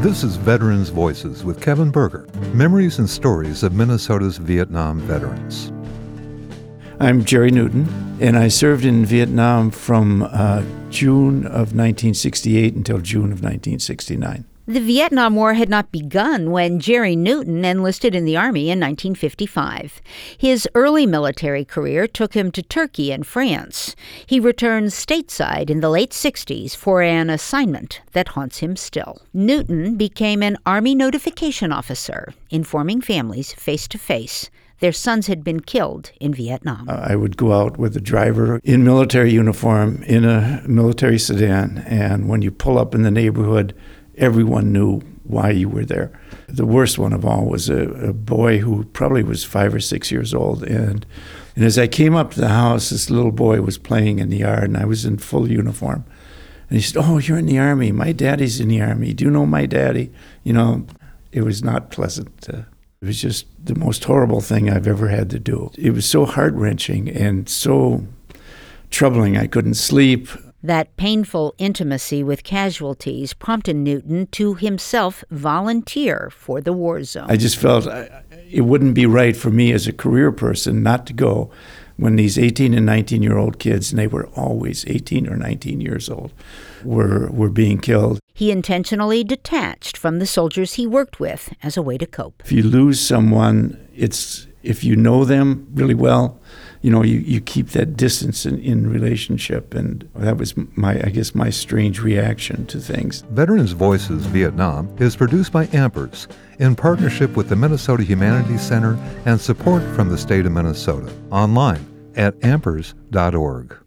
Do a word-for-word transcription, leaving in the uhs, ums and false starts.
This is Veterans Voices with Kevin Berger, memories and stories of Minnesota's Vietnam veterans. I'm Jerry Newton, and I served in Vietnam from uh, June of nineteen sixty-eight until June of nineteen sixty-nine. The Vietnam War had not begun when Jerry Newton enlisted in the Army in nineteen fifty-five. His early military career took him to Turkey and France. He returned stateside in the late sixties for an assignment that haunts him still. Newton became an Army notification officer, informing families face-to-face their sons had been killed in Vietnam. I would go out with a driver in military uniform in a military sedan, and when you pull up in the neighborhood, everyone knew why you were there. The worst one of all was a, a boy who probably was five or six years old. And, and as I came up to the house, this little boy was playing in the yard, and I was in full uniform. And he said, "Oh, you're in the Army. My daddy's in the Army. Do you know my daddy?" You know, it was not pleasant. Uh, it was just the most horrible thing I've ever had to do. It was so heart-wrenching and so troubling. I couldn't sleep. That painful intimacy with casualties prompted Newton to himself volunteer for the war zone. I just felt it wouldn't be right for me as a career person not to go when these eighteen and nineteen-year-old kids, and they were always eighteen or nineteen years old, were, were being killed. He intentionally detached from the soldiers he worked with as a way to cope. If you lose someone, it's if you know them really well, you know, you, you keep that distance in, in relationship. And that was my, I guess, my strange reaction to things. Veterans Voices Vietnam is produced by Ampers in partnership with the Minnesota Humanities Center and support from the state of Minnesota. Online at ampers dot org.